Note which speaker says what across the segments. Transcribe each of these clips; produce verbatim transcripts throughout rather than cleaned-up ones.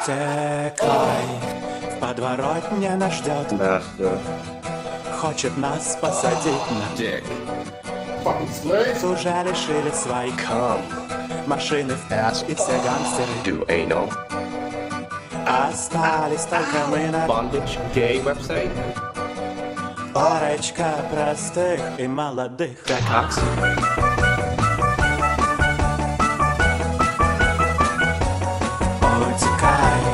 Speaker 1: Утекай, в подворотне нас ждет.
Speaker 2: Master.
Speaker 1: Хочет нас посадить на
Speaker 2: Dick.
Speaker 1: уже лишили своих
Speaker 2: Come.
Speaker 1: машины в ass и все гангстеры.
Speaker 2: Do anal.
Speaker 1: Остались только мы на
Speaker 2: Bondage. Gay website.
Speaker 1: парочка простых и молодых.
Speaker 2: Cox.
Speaker 1: Утекай,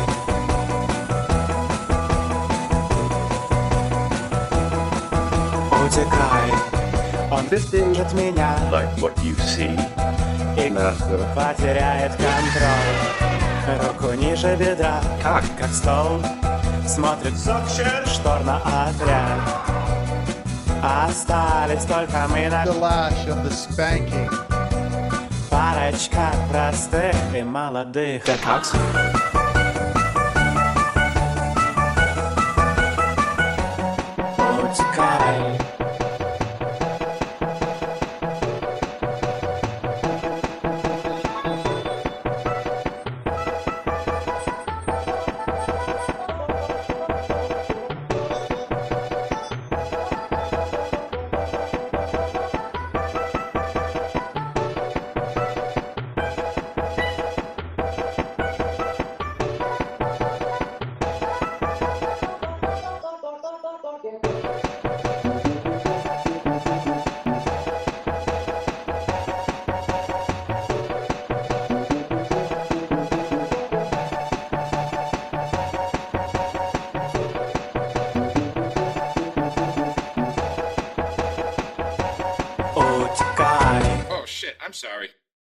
Speaker 1: утекай, он бесстыжит меня
Speaker 2: Like what you see.
Speaker 1: и
Speaker 2: Master.
Speaker 1: потеряет контроль. Руку ниже бедра,
Speaker 2: Как?
Speaker 1: как стол, смотрит штор на отряд. Остались только мы на
Speaker 3: The lash of the spanking.
Speaker 1: парочка простых и молодых.
Speaker 2: Cox.
Speaker 1: Утекай,